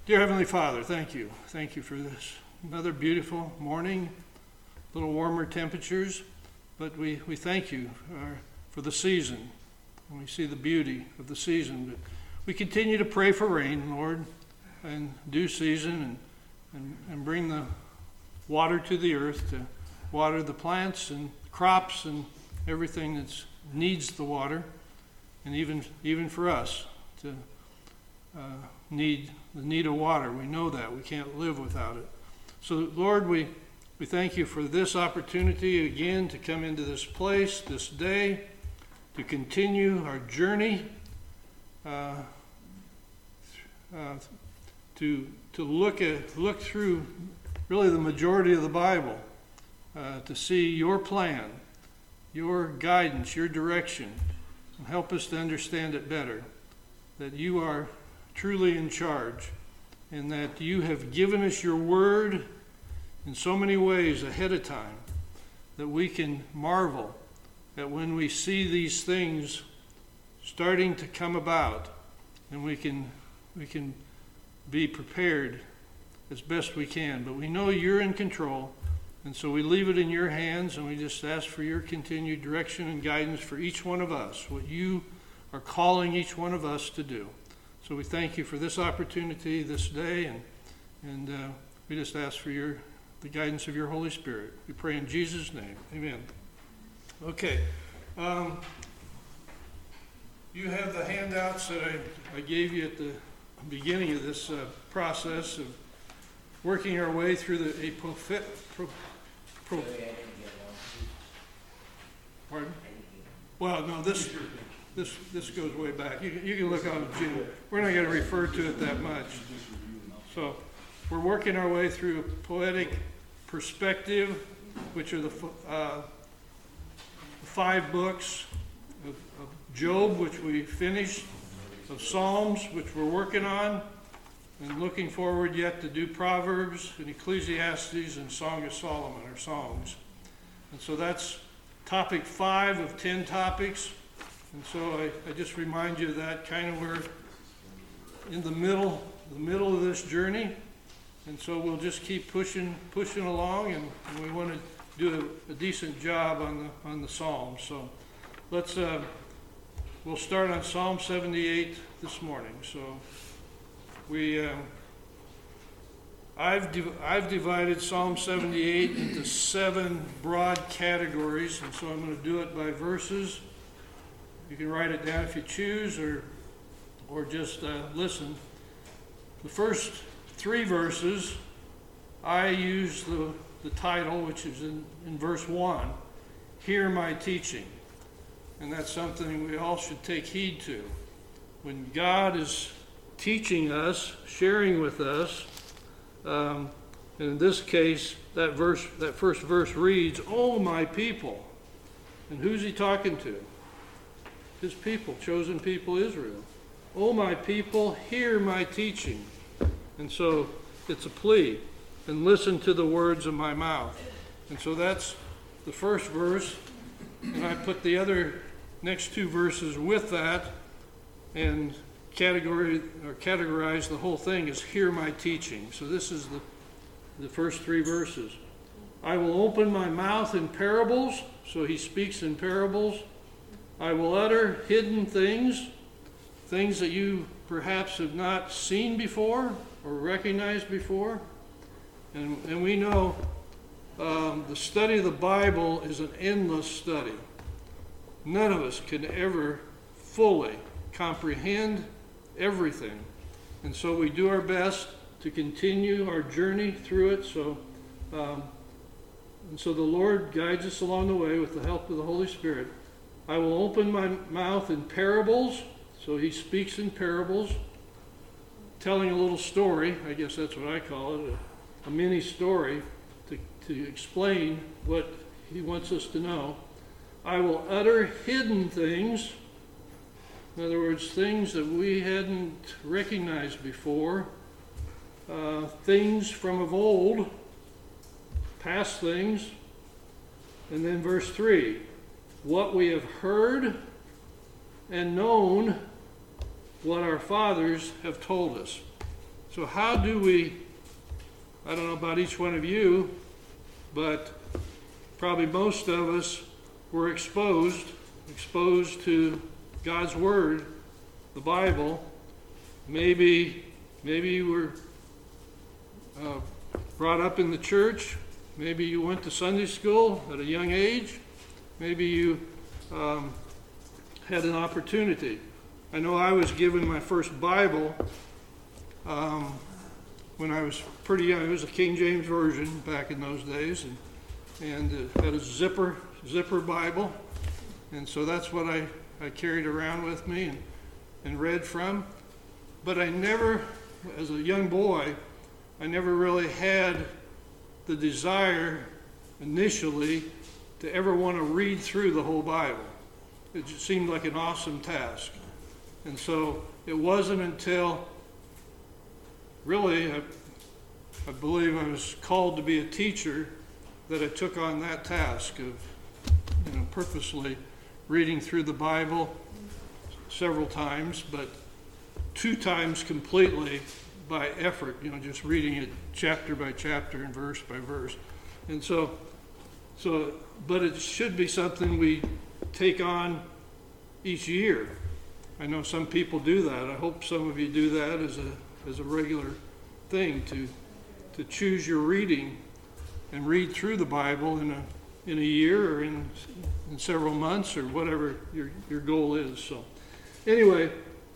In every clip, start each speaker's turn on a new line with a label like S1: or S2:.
S1: Dear Heavenly Father, thank you. Thank you for this another beautiful morning, a little warmer temperatures, but we thank you for the season. And we see the beauty of the season. But we continue to pray for rain, Lord, and due season, and bring the water to the earth to water the plants and crops and everything that needs the water, and even for us to need the need of water. We know that. We can't live without it. So, Lord, we thank you for this opportunity again to come into this place, this day, to continue our journey, to look through really the majority of the Bible, to see your plan, your guidance, your direction, and help us to understand it better, that you are truly in charge, and that you have given us your word in so many ways ahead of time that we can marvel that when we see these things starting to come about, and we can be prepared as best we can. But we know you're in control, and so we leave it in your hands, and we just ask for your continued direction and guidance for each one of us, what you are calling each one of us to do. So we thank you for this opportunity this day, and we just ask for the guidance of your Holy Spirit. We pray in Jesus' name. Amen. Okay. You have the handouts that I gave you at the beginning of this process of working our way through Pardon? Well, no, this goes way back. You can look on the June. We're not going to refer to it that much. So we're working our way through poetic perspective, which are the 5 books of Job, which we finished, of Psalms, which we're working on, and looking forward yet to do Proverbs and Ecclesiastes and Song of Solomon, or Songs. And so that's topic 5 of 10 topics. And so I just remind you of that, kind of we're in the middle of this journey. And so we'll just keep pushing along, and we want to do a decent job on the Psalms. So we'll start on Psalm 78 this morning. So I've divided Psalm 78 into 7 broad categories, and so I'm going to do it by verses. You can write it down if you choose, or just listen. The first 3 verses, I use the title, which is in verse 1, Hear My Teaching. And that's something we all should take heed to. When God is teaching us, sharing with us, and in this case, that first verse reads, "Oh, my people." And who's he talking to? His people, chosen people, Israel. "Oh, my people, hear my teaching." And so it's a plea, and listen to the words of my mouth. And so that's the first verse, and I put the other next 2 verses with that, and categorize the whole thing as hear my teaching. So this is the first 3 verses. I will open my mouth in parables, so he speaks in parables. I will utter hidden things that you perhaps have not seen before or recognized before. And we know the study of the Bible is an endless study. None of us can ever fully comprehend everything. And so we do our best to continue our journey through it. And so the Lord guides us along the way with the help of the Holy Spirit. I will open my mouth in parables. So he speaks in parables, telling a little story. I guess that's what I call it, a mini story to explain what he wants us to know. I will utter hidden things. In other words, things that we hadn't recognized before. Things from of old, past things. And then verse 3, what we have heard and known, what our fathers have told us. So So how do we, I don't know about each one of you, but probably most of us were exposed to God's Word, the Bible. Maybe you were brought up in the church. Maybe you went to Sunday school at a young age. Maybe you had an opportunity. I know I was given my first Bible when I was pretty young. It was a King James Version back in those days, and it had a zipper Bible. And so that's what I carried around with me and read from. But I never, as a young boy, I never really had the desire initially to ever want to read through the whole Bible. It just seemed like an awesome task. And so it wasn't until really I believe I was called to be a teacher that I took on that task of purposely reading through the Bible several times, but 2 times completely by effort, just reading it chapter by chapter and verse by verse. And so, but it should be something we take on each year. I know some people do that. I hope some of you do that as a regular thing, to choose your reading and read through the Bible in a year or in several months or whatever your goal is. So anyway,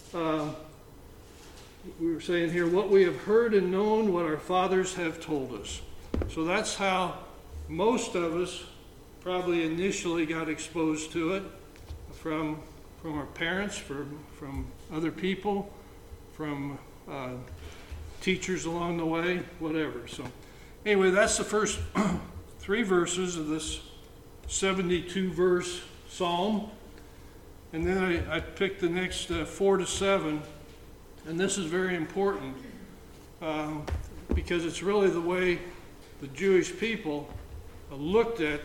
S1: we were saying here, what we have heard and known, what our fathers have told us. So that's how most of us probably initially got exposed to it, from our parents, from other people, from teachers along the way, whatever. So anyway, that's the first 3 verses of this 72-verse psalm. And then I picked the next 4 to 7. And this is very important because it's really the way the Jewish people looked at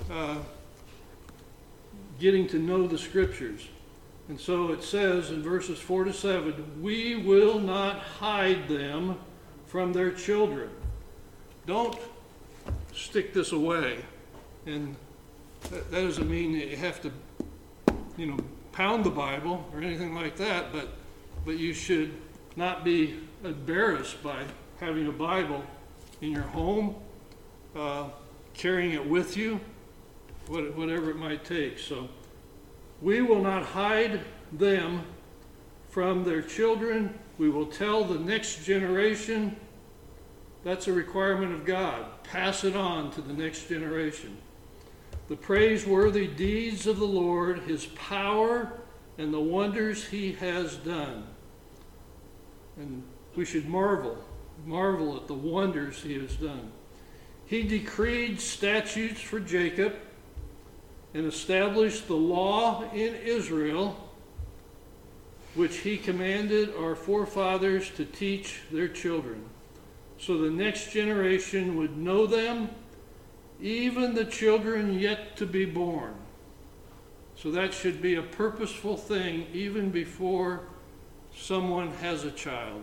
S1: getting to know the Scriptures. And so it says in verses 4 to 7, we will not hide them from their children. Don't stick this away. And that doesn't mean that you have to, pound the Bible or anything like that, but you should not be embarrassed by having a Bible in your home, carrying it with you, whatever it might take. So we will not hide them from their children. We will tell the next generation. That's a requirement of God. Pass it on to the next generation. The praiseworthy deeds of the Lord, His power, and the wonders He has done. And we should marvel at the wonders He has done. He decreed statutes for Jacob and established the law in Israel, which He commanded our forefathers to teach their children, so the next generation would know them, even the children yet to be born. So that should be a purposeful thing even before someone has a child.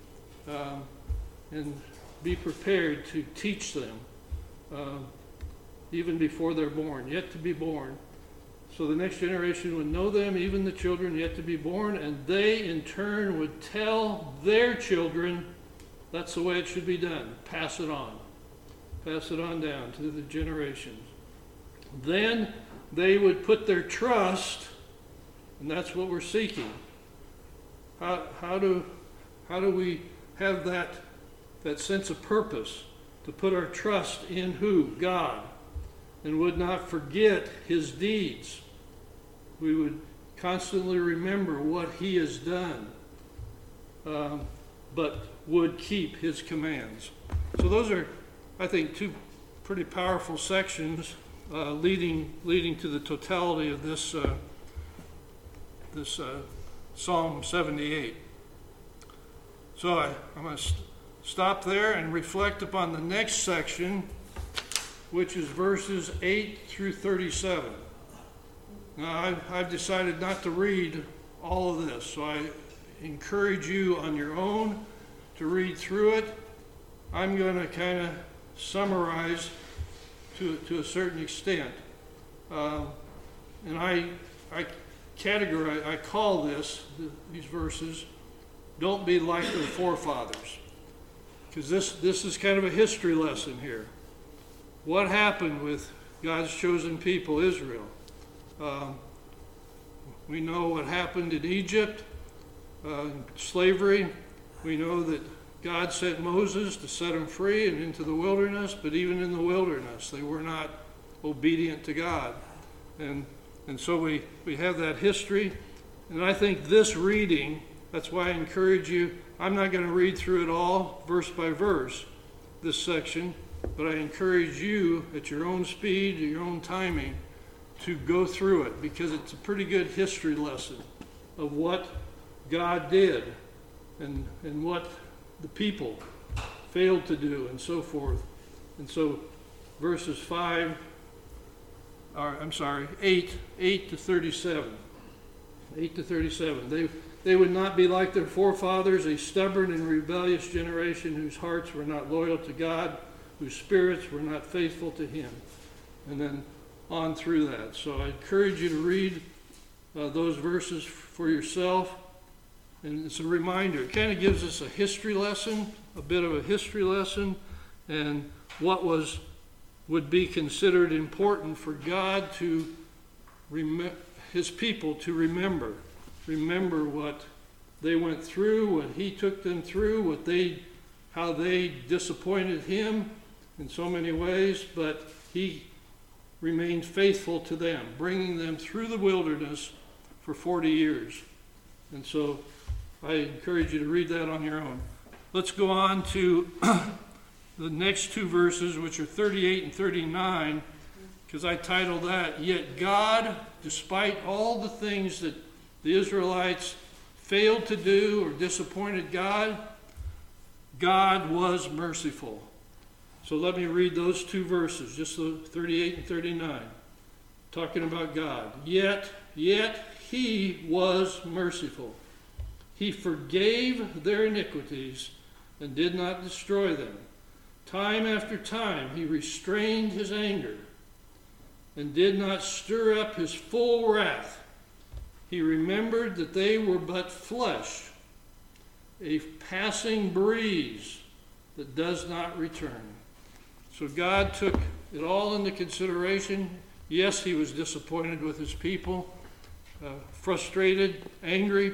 S1: And be prepared to teach them even before they're born, yet to be born. So the next generation would know them, even the children yet to be born, and they in turn would tell their children. That's the way it should be done. Pass it on. Pass it on down to the generations. Then they would put their trust, and that's what we're seeking. How do we have that sense of purpose to put our trust in who? God. And would not forget His deeds. We would constantly remember what He has done, but would keep His commands. So those are, I think, 2 pretty powerful sections leading to the totality of this Psalm 78. So I'm going to stop there and reflect upon the next section, which is verses 8 through 37. Now, I've decided not to read all of this, so I encourage you on your own to read through it. I'm going to kind of summarize to a certain extent. And I call these verses, don't be like their forefathers. Because this is kind of a history lesson here. What happened with God's chosen people, Israel? We know what happened in Egypt, slavery. We know that God sent Moses to set them free and into the wilderness, but even in the wilderness, they were not obedient to God. And so we have that history. And I think this reading, that's why I encourage you, I'm not going to read through it all, verse by verse, this section, but I encourage you at your own speed, at your own timing, to go through it, because it's a pretty good history lesson of what God did and what the people failed to do and so forth. And so verses 8 to 37. 8 to 37. They would not be like their forefathers, a stubborn and rebellious generation whose hearts were not loyal to God, whose spirits were not faithful to him. And then on through that. So I encourage you to read those verses for yourself. And it's a reminder. It kind of gives us a history lesson, a bit of a history lesson, and what would be considered important for God to his people to remember. Remember what they went through, what he took them through, how they disappointed him in so many ways, but he remained faithful to them, bringing them through the wilderness for 40 years. And so I encourage you to read that on your own. Let's go on to the next two verses, which are 38 and 39, because I titled that, Yet God, despite all the things that the Israelites failed to do or disappointed God, God was merciful. So let me read those two verses, just the 38 and 39, talking about God. Yet he was merciful. He forgave their iniquities and did not destroy them. Time after time he restrained his anger and did not stir up his full wrath. He remembered that they were but flesh, a passing breeze that does not return. So God took it all into consideration. Yes, he was disappointed with his people, frustrated, angry,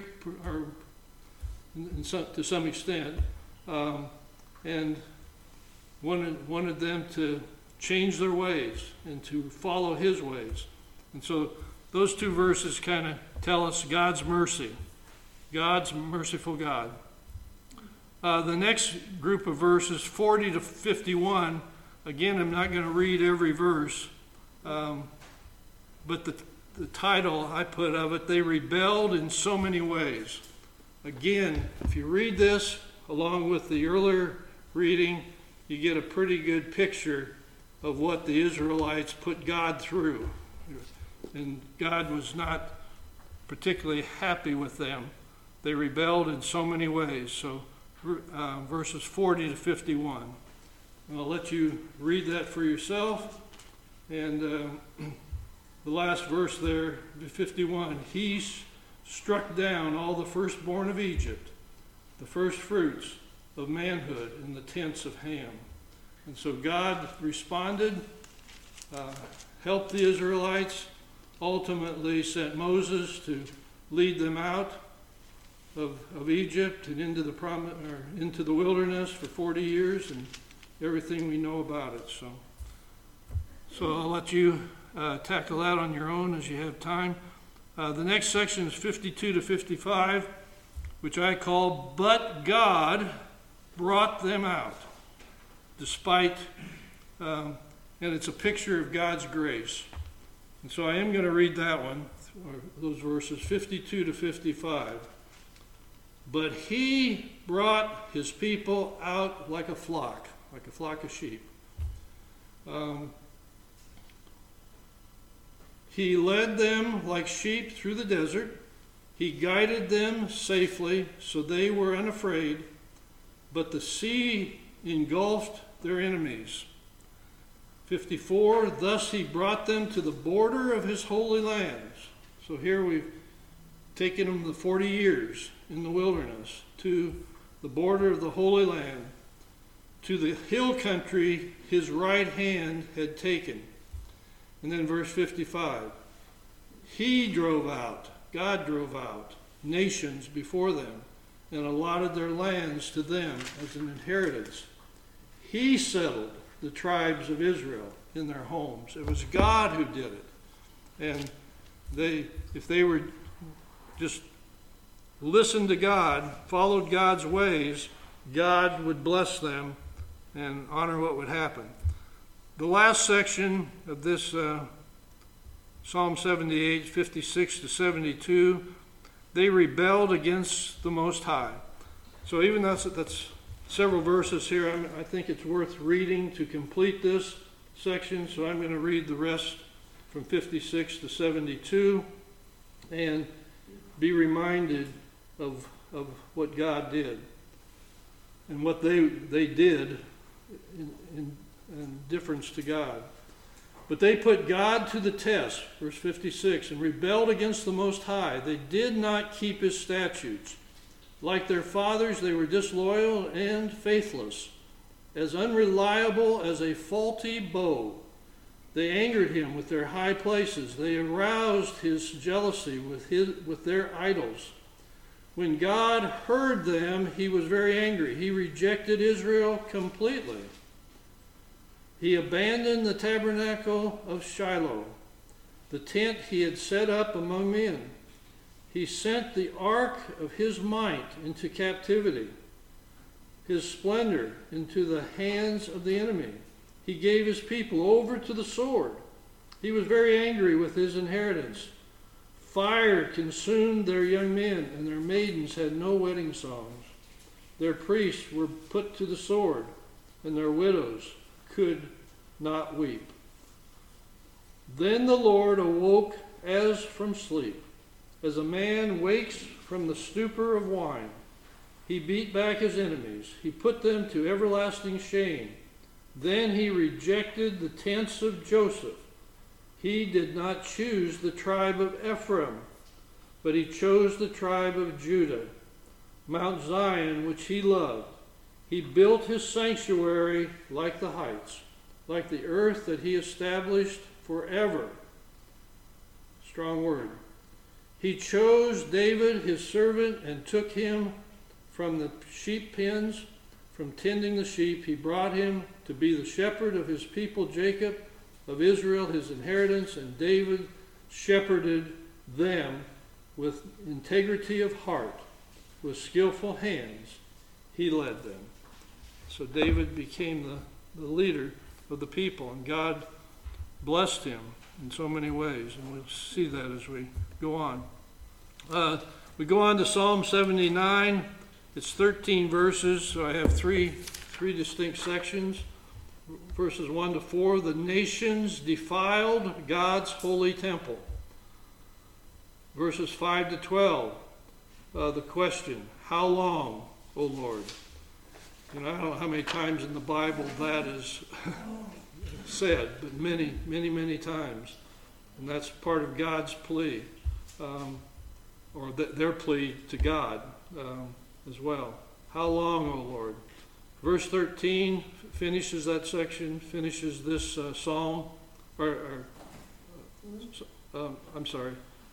S1: to some extent, and wanted them to change their ways and to follow his ways. And so those two verses kind of tell us God's mercy, God's merciful God. The next group of verses, 40 to 51, again, I'm not going to read every verse, but the title I put of it, They Rebelled in So Many Ways. Again, if you read this along with the earlier reading, you get a pretty good picture of what the Israelites put God through. And God was not particularly happy with them. They rebelled in so many ways. So verses 40 to 51. I'll let you read that for yourself. And the last verse there, 51, he struck down all the firstborn of Egypt, the first fruits of manhood in the tents of Ham. And so God responded, helped the Israelites, ultimately sent Moses to lead them out of Egypt and into the wilderness for 40 years, and everything we know about it. So I'll let you tackle that on your own as you have time. The next section is 52 to 55, which I call, But God Brought Them Out, despite, and it's a picture of God's grace. And so I am going to read that one, those verses 52 to 55. But he brought his people out like a flock of sheep. He led them like sheep through the desert. He guided them safely, so they were unafraid. but the sea engulfed their enemies. 54, thus he brought them to the border of his holy lands. So here we've taken them the 40 years in the wilderness to the border of the Holy Land, to the hill country his right hand had taken. And then verse 55, he drove out, God drove out nations before them and allotted their lands to them as an inheritance. He settled the tribes of Israel in their homes. It was God who did it. And if they were just listened to God, followed God's ways, God would bless them and honor what would happen. The last section of this Psalm 78, 56 to 72, they rebelled against the Most High. So even that's several verses here. I think it's worth reading to complete this section, so I'm going to read the rest from 56 to 72 and be reminded of what God did and what they did in difference to God. But they put God to the test, verse 56, and rebelled against the Most High. They did not keep his statutes. Like their fathers, they were disloyal and faithless, as unreliable as a faulty bow. They angered him with their high places. They aroused his jealousy with their idols. When God heard them, he was very angry. He rejected Israel completely. He abandoned the tabernacle of Shiloh, the tent he had set up among men. He sent the ark of his might into captivity, his splendor into the hands of the enemy. He gave his people over to the sword. He was very angry with his inheritance. Fire consumed their young men, and their maidens had no wedding songs. Their priests were put to the sword, and their widows could not weep. Then the Lord awoke as from sleep, as a man wakes from the stupor of wine. He beat back his enemies. He put them to everlasting shame. Then he rejected the tents of Joseph. He did not choose the tribe of Ephraim, but he chose the tribe of Judah, Mount Zion, which he loved. He built his sanctuary like the heights, like the earth that he established forever. Strong word. He chose David, his servant, and took him from the sheep pens, from tending the sheep. He brought him to be the shepherd of his people Jacob, of Israel, his inheritance, and David shepherded them with integrity of heart, with skillful hands. He led them. So David became the leader of the people, and God blessed him in so many ways, and we'll see that as we go on. We go on to Psalm 79. It's 13 verses, so I have three distinct sections. Verses 1 to 4, the nations defiled God's holy temple. Verses 5 to 12, the question, how long, O Lord? I don't know how many times in the Bible that is said, but many, many, many times. And that's part of God's plea, or their plea to God as well. How long, O Lord? Verse 13 finishes that section, finishes this psalm, I'm sorry.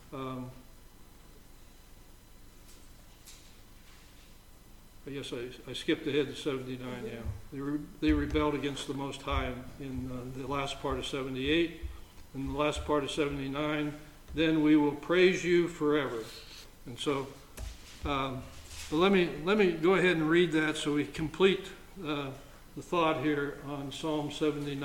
S1: I guess I skipped ahead to 79, yeah. They rebelled against the Most High in the last part of 78. In the last part of 79, then we will praise you forever. And so, but let me go ahead and read that so we complete the thought here on Psalm 79.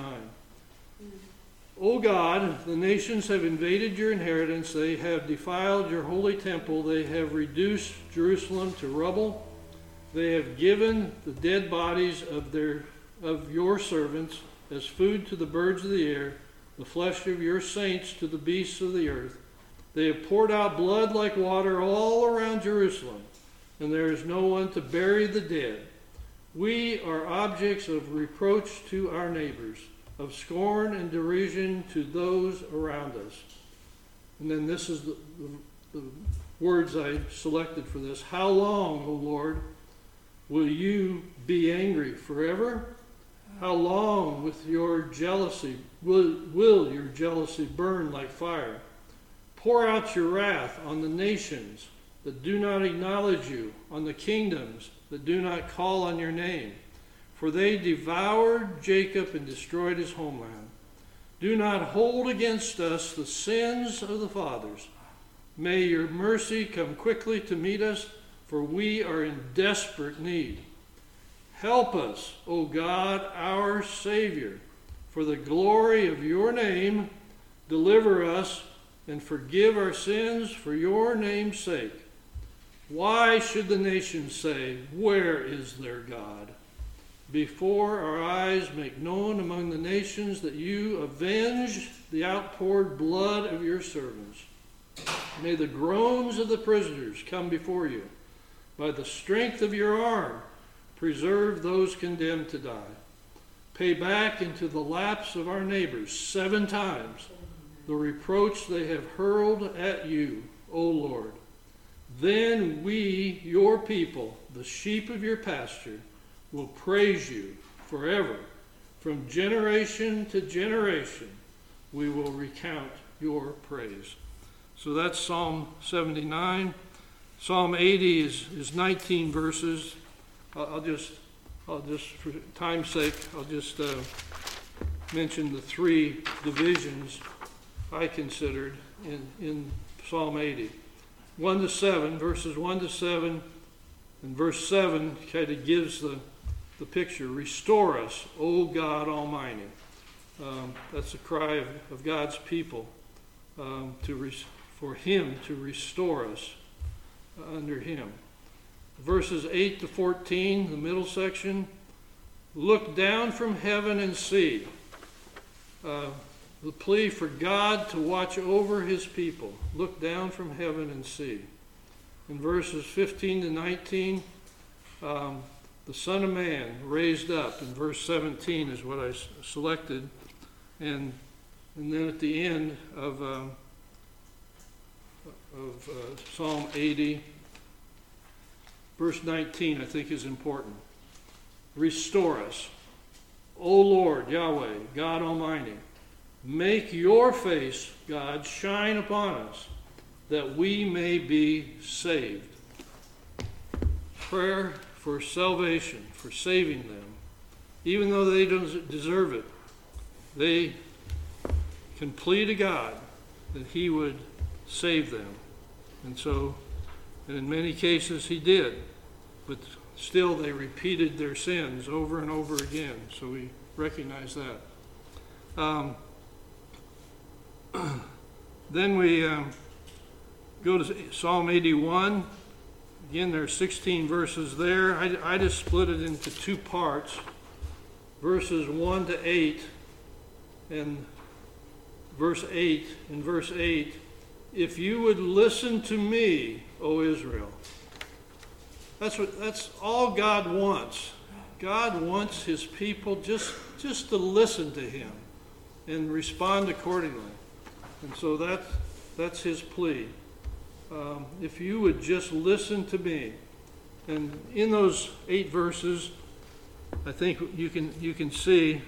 S1: O God, the nations have invaded your inheritance. They have defiled your holy temple. They have reduced Jerusalem to rubble. They have given the dead bodies of your servants as food to the birds of the air, the flesh of your saints to the beasts of the earth. They have poured out blood like water all around Jerusalem, and there is no one to bury the dead. We are objects of reproach to our neighbors, of scorn and derision to those around us. And then this is the words I selected for this. How long, O Lord, will you be angry forever? How long with your jealousy will your jealousy burn like fire? Pour out your wrath on the nations that do not acknowledge you, on the kingdoms that do not call on your name. For they devoured Jacob and destroyed his homeland. Do not hold against us the sins of the fathers. May your mercy come quickly to meet us, for we are in desperate need. Help us, O God, our Savior. For the glory of your name, deliver us and forgive our sins for your name's sake. Why should the nations say, where is their God? Before our eyes make known among the nations that you avenge the outpoured blood of your servants. May the groans of the prisoners come before you. By the strength of your arm, preserve those condemned to die. Pay back into the laps of our neighbors 7 times the reproach they have hurled at you, O Lord. Then we, your people, the sheep of your pasture, will praise you forever. From generation to generation, we will recount your praise. So that's Psalm 79. Psalm 80 is 19 verses. I'll just for time's sake, I'll just mention the 3 divisions I considered in Psalm 80. 1 to 7, verses 1 to 7, and verse 7 kind of gives the picture. Restore us, O God Almighty. That's the cry of God's people for Him to restore us under Him. Verses 8 to 14, the middle section. Look down from heaven and see. The plea for God to watch over His people. Look down from heaven and see. In verses 15 to 19, the Son of Man raised up. In verse 17 is what I selected. And then at the end of Psalm 80, verse 19, I think is important. Restore us, O Lord, Yahweh, God Almighty. Make your face, God, shine upon us, that we may be saved. Prayer for salvation, for saving them. Even though they don't deserve it, they can plead to God that He would save them. And in many cases He did, but still they repeated their sins over and over again. So we recognize that. Then we go to Psalm 81. Again, there are 16 verses there. I just split it into 2 parts. Verses 1 to 8 and verse 8. In verse 8, if you would listen to me, O Israel. That's all God wants. God wants His people just to listen to Him and respond accordingly. And so that's His plea. If you would just listen to me. And in those 8 verses, I think you can see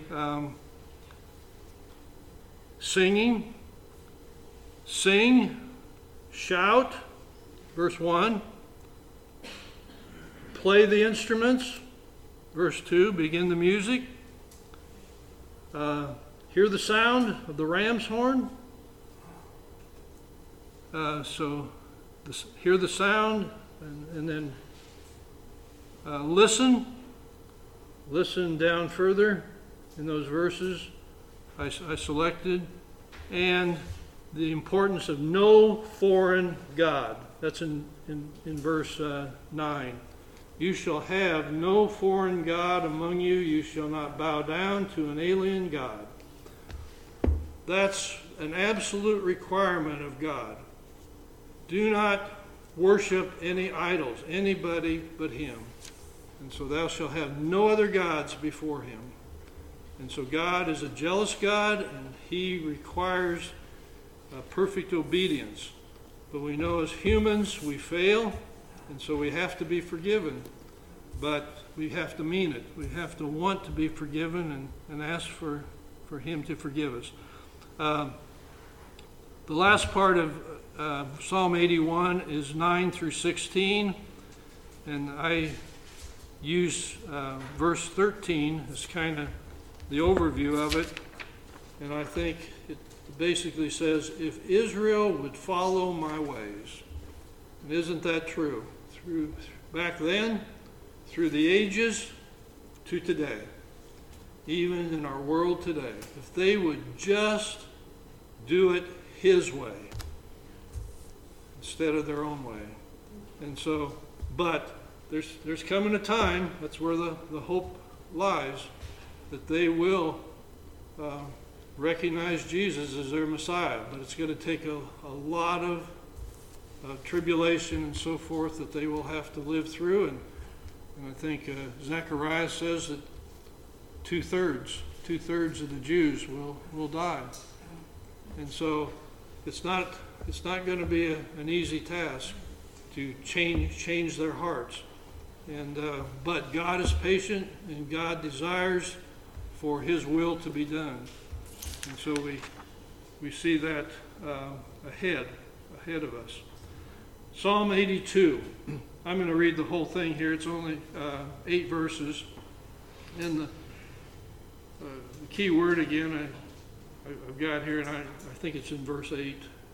S1: singing, sing, shout, verse 1. Play the instruments, verse 2. Begin the music. Hear the sound of the ram's horn. Hear the sound, and then listen. Listen down further in those verses I selected. And the importance of no foreign God. That's in verse 9. You shall have no foreign God among you. You shall not bow down to an alien God. That's an absolute requirement of God. Do not worship any idols, anybody but Him. And so thou shalt have no other gods before him. And so God is a jealous God, and he requires perfect obedience. But we know as humans we fail, and so we have to be forgiven. But we have to mean it. We have to want to be forgiven and ask for him to forgive us. The last part of Psalm 81 is 9 through 16, and I use verse 13 as kind of the overview of it, and I think it basically says, if Israel would follow my ways. And isn't that true? Back then, through the ages, to today, even in our world today, if they would just do it his way instead of their own way. And so, but there's coming a time, that's where the hope lies, that they will recognize Jesus as their Messiah. But it's going to take a lot of tribulation and so forth that they will have to live through. And I think Zechariah says that two-thirds of the Jews will die. And so it's not going to be an easy task to change their hearts. And but God is patient, and God desires for his will to be done. And so we see that ahead of us. Psalm 82. I'm going to read the whole thing here. It's only 8 verses. And the key word again I've got here, and I think it's in verse 8.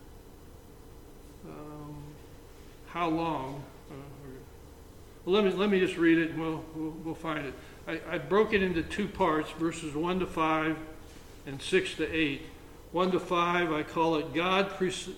S1: How long? Well, let me just read it, and we'll find it. I broke it into 2 parts, verses 1 to 5 and 6 to 8. 1 to 5, I call it God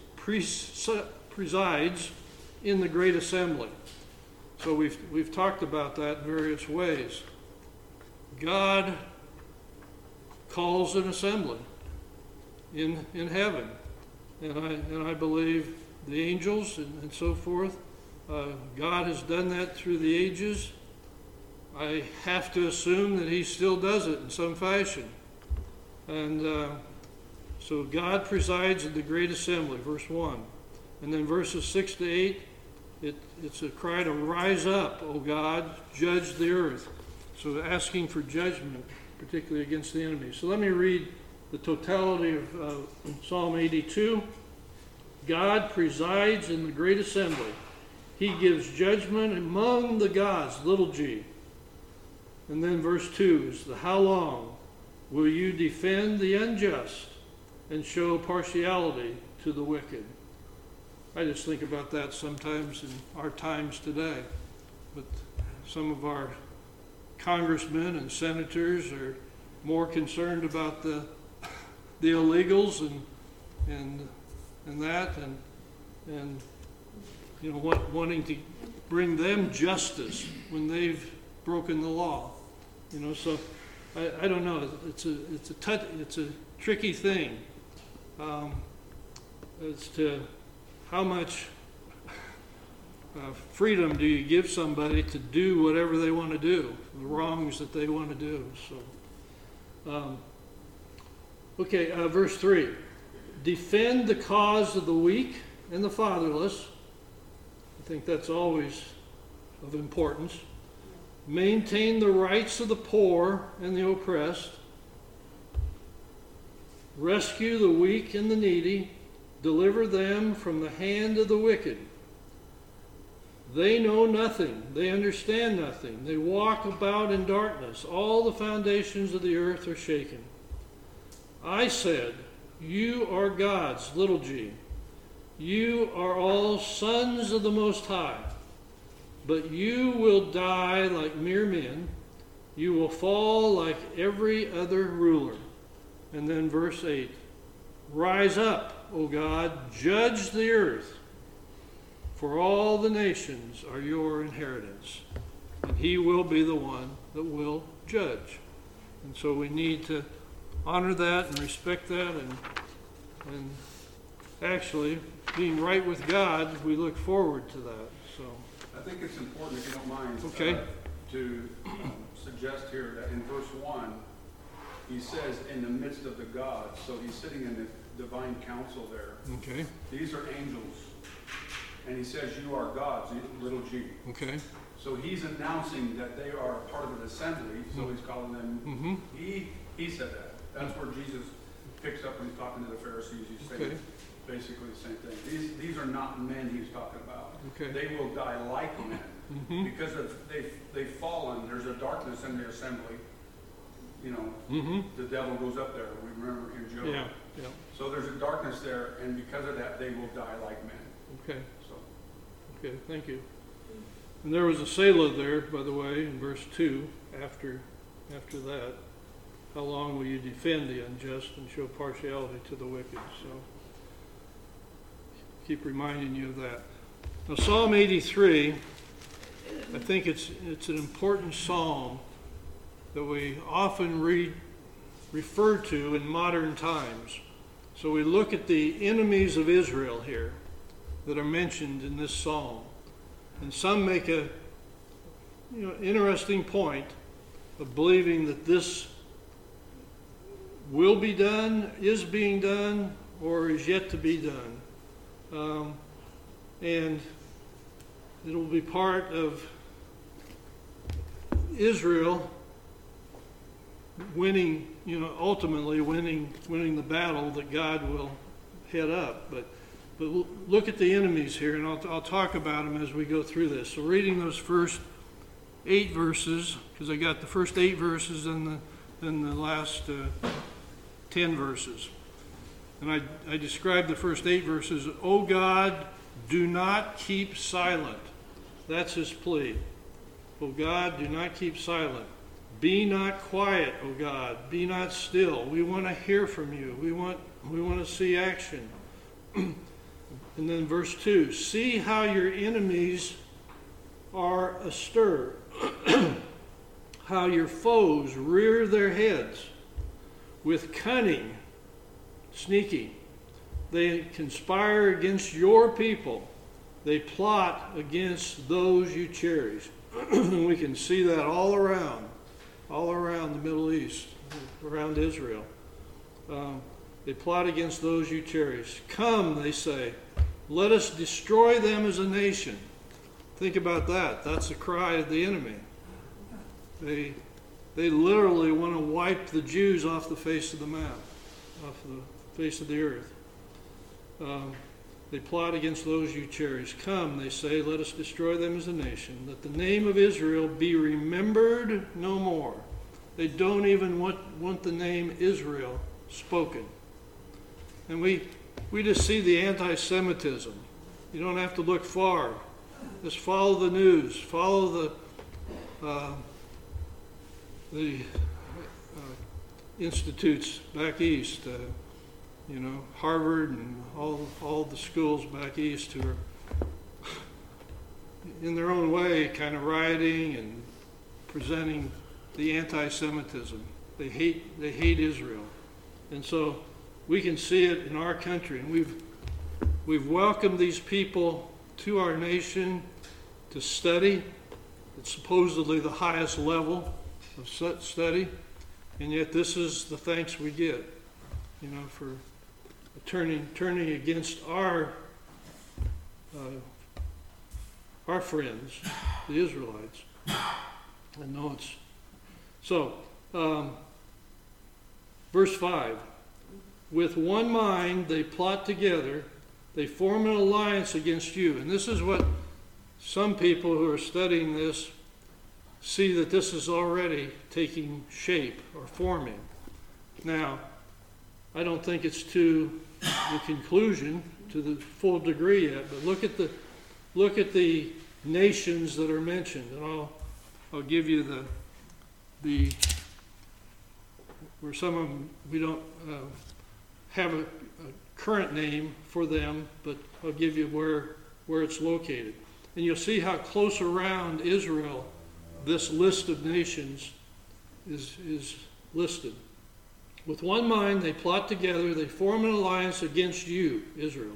S1: presides in the great assembly. So we've talked about that in various ways. God calls an assembly in heaven, and I believe the angels and so forth. God has done that through the ages. I have to assume that he still does it in some fashion. And so God presides in the great assembly, verse 1. And then verses 6 to 8, it's a cry to rise up, O God, judge the earth. So asking for judgment, particularly against the enemy. So let me read the totality of Psalm 82. God presides in the great assembly. He gives judgment among the gods, little g. And then verse 2 is the how long will you defend the unjust and show partiality to the wicked? I just think about that sometimes in our times today. But some of our congressmen and senators are more concerned about the illegals and that and you know wanting to bring them justice when they've broken the law. You know, so I don't know. It's a tricky thing as to how much freedom do you give somebody to do whatever they want to do, the wrongs that they want to do. So, okay, verse 3. Defend the cause of the weak and the fatherless. I think that's always of importance. Maintain the rights of the poor and the oppressed. Rescue the weak and the needy. Deliver them from the hand of the wicked. They know nothing. They understand nothing. They walk about in darkness. All the foundations of the earth are shaken. I said, you are God's, little g. You are all sons of the Most High. But you will die like mere men. You will fall like every other ruler. And then verse 8. Rise up, O God, judge the earth. For all the nations are your inheritance. And he will be the one that will judge. And so we need to honor that and respect that, and actually being right with God, we look forward to that. So
S2: I think it's important, if you don't mind.
S1: Okay.
S2: to suggest here that in verse 1, he says, in the midst of the gods. So he's sitting in the divine council there.
S1: Okay.
S2: These are angels. And he says, you are gods, little g.
S1: Okay.
S2: So he's announcing that they are part of an assembly. So he's calling them, he said that. That's where Jesus picks up when he's talking to the Pharisees. He's saying basically the same thing. These are not men he's talking about. Okay. They will die like men. Because they've fallen. There's a darkness in the assembly. You know, the devil goes up there. We remember in Job. Yeah. So there's a darkness there, and because of that, they will die like men.
S1: Okay. Okay, thank you. And there was a Selah there, by the way, in verse 2, after that. How long will you defend the unjust and show partiality to the wicked? So, keep reminding you of that. Now, Psalm 83, I think it's an important psalm that we often refer to in modern times. So we look at the enemies of Israel here that are mentioned in this psalm. And some make a interesting point of believing that this will be done, is being done, or is yet to be done. And it will be part of Israel winning, ultimately winning the battle that God will head up. But look at the enemies here, and I'll talk about them as we go through this. So reading those first 8 verses, because I got the first 8 verses and the last 10 verses. And I described the first 8 verses. O God, do not keep silent. That's his plea. O God, do not keep silent. Be not quiet, O God. Be not still. We want to hear from you. We want to see action. And then verse 2, see how your enemies are astir, how your foes rear their heads with cunning, sneaking. They conspire against your people. They plot against those you cherish. We can see that all around the Middle East, around Israel. They plot against those you cherish. Come, they say, let us destroy them as a nation. Think about that. That's the cry of the enemy. They literally want to wipe the Jews off the face of the map, off the face of the earth. They plot against those you cherish. Come, they say, let us destroy them as a nation, that the name of Israel be remembered no more. They don't even want the name Israel spoken. And we just see the anti-Semitism. You don't have to look far. Just follow the news. Follow the institutes back east. Harvard and all the schools back east who are, in their own way, kind of rioting and presenting the anti-Semitism. They hate Israel, and so we can see it in our country, and we've welcomed these people to our nation to study. It's supposedly the highest level of study, and yet this is the thanks we get, for turning against our friends, the Israelites. I know it's so. Verse 5. With one mind they plot together, they form an alliance against you. And this is what some people who are studying this see, that this is already taking shape or forming. Now, I don't think it's to the conclusion, to the full degree yet, but look at the nations that are mentioned, and I'll give you the where some of them we don't have a current name for them, but I'll give you where it's located. And you'll see how close around Israel this list of nations is listed. With one mind they plot together, they form an alliance against you, Israel.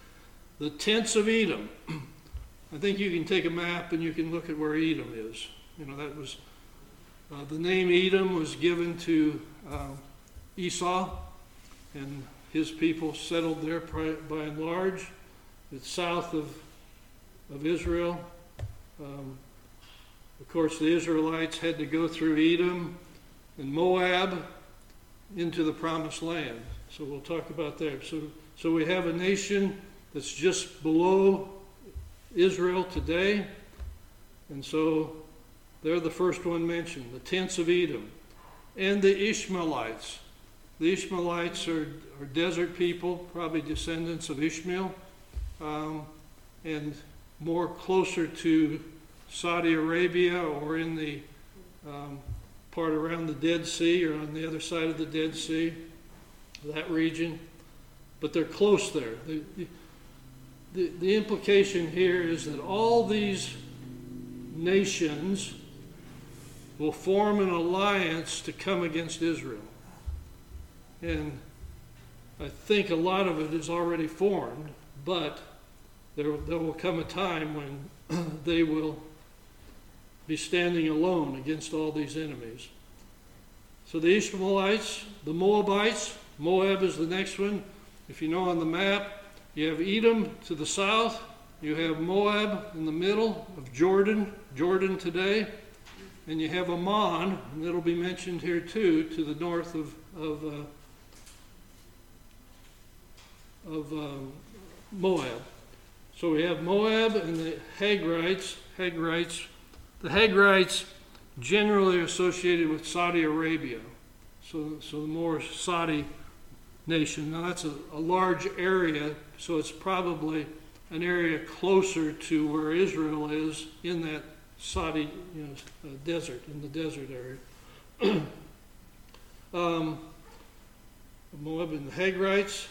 S1: The tents of Edom. I think you can take a map and you can look at where Edom is. You know, that was the name Edom was given to Esau, and his people settled there by and large. It's south of Israel. Of course, the Israelites had to go through Edom and Moab into the promised land. So we'll talk about that. So we have a nation that's just below Israel today. And so they're the first one mentioned, the tents of Edom. And the Ishmaelites. The Ishmaelites are desert people, probably descendants of Ishmael, and more closer to Saudi Arabia or in the part around the Dead Sea or on the other side of the Dead Sea, that region. But they're close there. The implication here is that all these nations will form an alliance to come against Israel. And I think a lot of it is already formed, but there will come a time when they will be standing alone against all these enemies. So the Ishmaelites, the Moabites, Moab is the next one. If you know on the map, you have Edom to the south, you have Moab in the middle of Jordan today, and you have Ammon, and it'll be mentioned here too, to the north of Moab. So we have Moab and the Hagrites. The Hagrites generally are associated with Saudi Arabia, so the more Saudi nation. Now that's a large area, so it's probably an area closer to where Israel is in that Saudi desert, in the desert area. Moab and the Hagrites.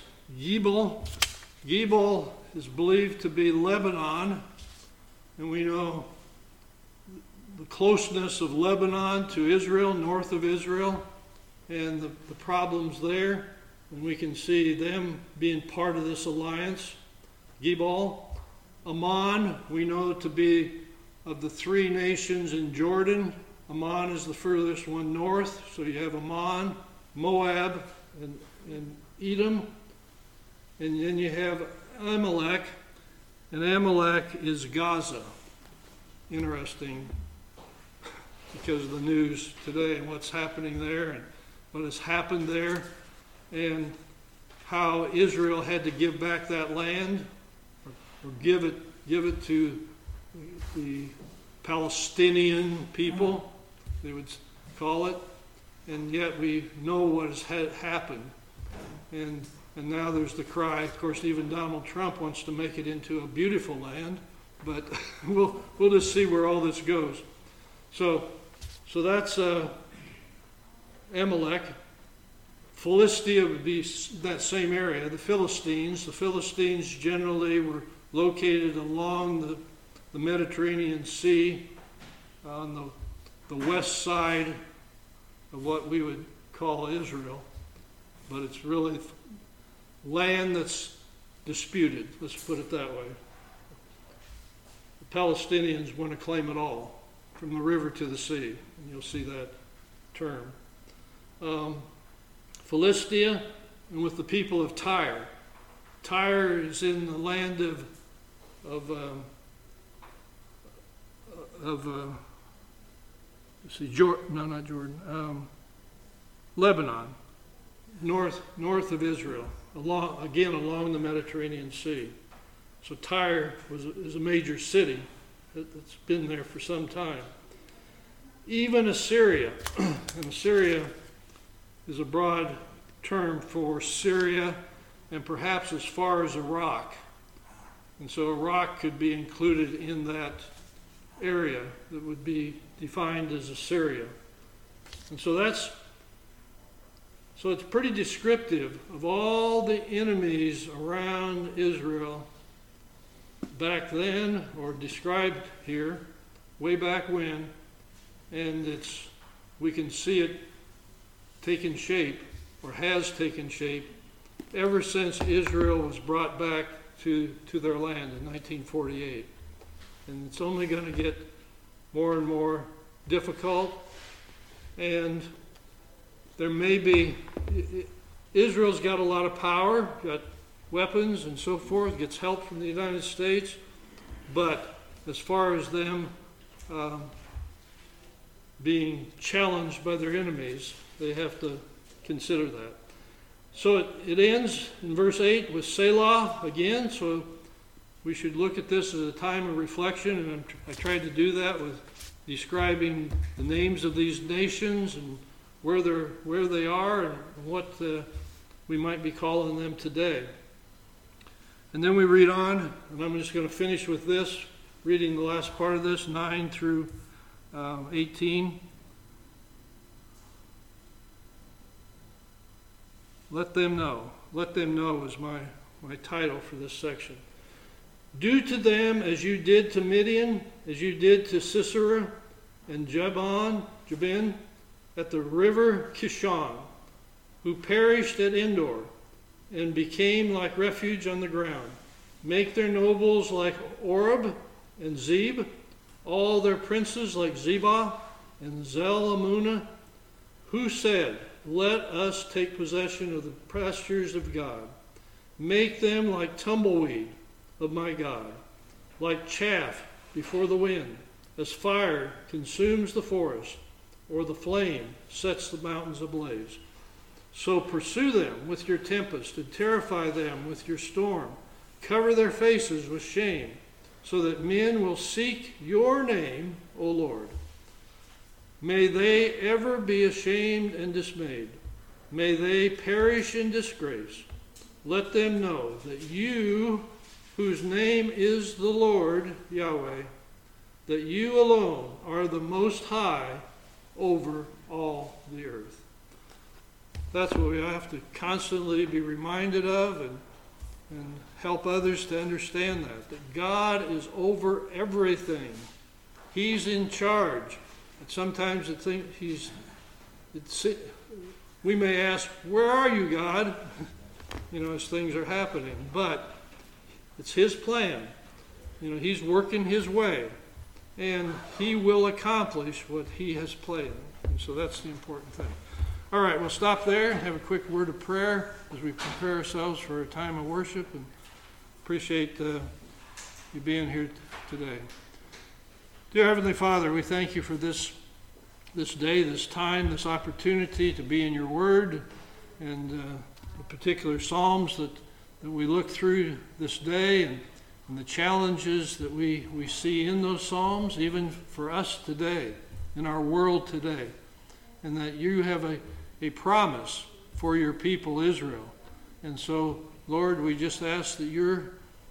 S1: Gebal is believed to be Lebanon, and we know the closeness of Lebanon to Israel, north of Israel, and the problems there. And we can see them being part of this alliance. Gebal. Ammon, we know to be of the three nations in Jordan. Ammon is the furthest one north. So you have Ammon, Moab, and Edom. And then you have Amalek. And Amalek is Gaza. Interesting, because of the news today and what's happening there and what has happened there, and how Israel had to give back that land, or give it to the Palestinian people, they would call it. And yet we know what has happened. And now there's the cry. Of course, even Donald Trump wants to make it into a beautiful land, but we'll just see where all this goes. So that's Amalek. Philistia would be that same area. The Philistines generally were located along the Mediterranean Sea on the west side of what we would call Israel, but it's really land that's disputed, let's put it that way. The Palestinians want to claim it all, from the river to the sea, and you'll see that term. Philistia, and with the people of Tyre. Tyre is in the land of Lebanon, north of Israel, along the Mediterranean Sea. So Tyre is a major city that's been there for some time. Even Assyria, and Assyria is a broad term for Syria and perhaps as far as Iraq. And so Iraq could be included in that area that would be defined as Assyria. And so it's pretty descriptive of all the enemies around Israel back then, or described here, way back when, and we can see it taking shape, or has taken shape, ever since Israel was brought back to their land in 1948. And it's only going to get more and more difficult, and there may be, Israel's got a lot of power, got weapons and so forth, gets help from the United States, but as far as them being challenged by their enemies, they have to consider that. So it ends in verse 8 with Selah again, so we should look at this as a time of reflection, and I tried to do that with describing the names of these nations and where they are and what we might be calling them today. And then we read on, and I'm just going to finish with this, reading the last part of this, 9 through 18. Let them know. Let them know is my title for this section. Do to them as you did to Midian, as you did to Sisera and Jabin at the river Kishon, who perished at Endor and became like refuge on the ground. Make their nobles like Oreb and Zeb, all their princes like Zebah and Zalmunna, who said, let us take possession of the pastures of God. Make them like tumbleweed of my God, like chaff before the wind, as fire consumes the forest, or the flame sets the mountains ablaze. So pursue them with your tempest, and terrify them with your storm. Cover their faces with shame, so that men will seek your name, O Lord. May they ever be ashamed and dismayed. May they perish in disgrace. Let them know that you, whose name is the Lord, Yahweh, that you alone are the Most High over all the earth. That's what we have to constantly be reminded of and help others to understand that God is over everything. He's in charge. And sometimes we may ask, where are you, God? As things are happening. But it's His plan. He's working His way. And He will accomplish what He has planned. And so that's the important thing. All right, we'll stop there and have a quick word of prayer as we prepare ourselves for a time of worship. And appreciate you being here today. Dear Heavenly Father, we thank you for this day, this time, this opportunity to be in your Word and the particular Psalms that we look through this day and the challenges that we see in those Psalms, even for us today, in our world today, and that you have a promise for your people Israel. And so, Lord, we just ask that your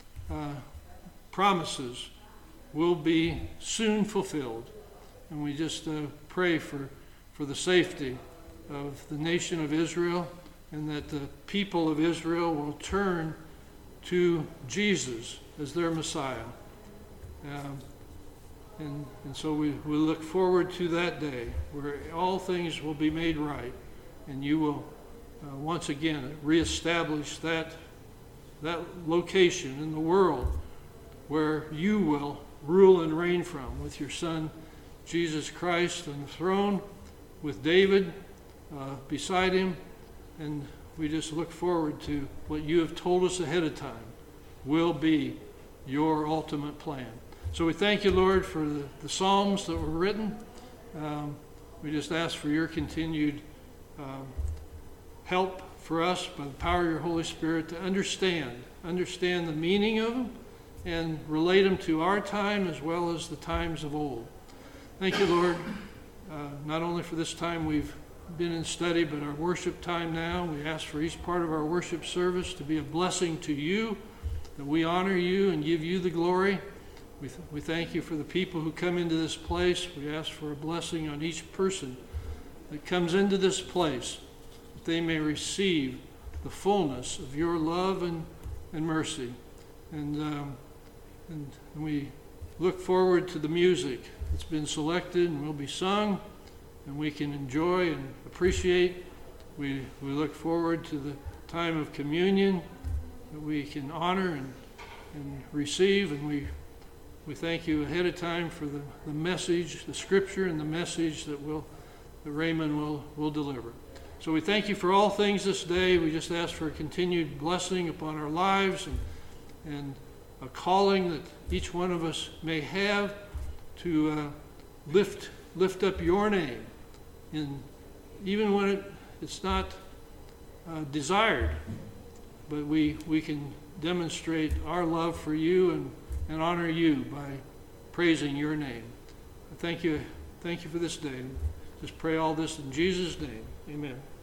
S1: promises will be soon fulfilled. And we just pray for the safety of the nation of Israel, and that the people of Israel will turn to Jesus as their Messiah. And so we look forward to that day where all things will be made right, and you will once again reestablish that location in the world where you will rule and reign from, with your Son Jesus Christ on the throne, with David beside him. And we just look forward to what you have told us ahead of time will be your ultimate plan. So we thank you, Lord, for the Psalms that were written. We just ask for your continued help for us by the power of your Holy Spirit to understand the meaning of them and relate them to our time as well as the times of old. Thank you, Lord, not only for this time we've been in study, but our worship time now. We ask for each part of our worship service to be a blessing to you, that we honor you and give you the glory. We thank you for the people who come into this place. We ask for a blessing on each person that comes into this place, that they may receive the fullness of your love and mercy. And we look forward to the music that's been selected and will be sung, and we can enjoy and appreciate. We look forward to the time of communion that we can honor and receive, and we We thank you ahead of time for the message, the scripture and the message that Raymond will deliver. So we thank you for all things this day. We just ask for a continued blessing upon our lives and a calling that each one of us may have to lift up your name, even when it's not desired, but we can demonstrate our love for you and honor you by praising your name. Thank you for this day. Just pray all this in Jesus' name. Amen.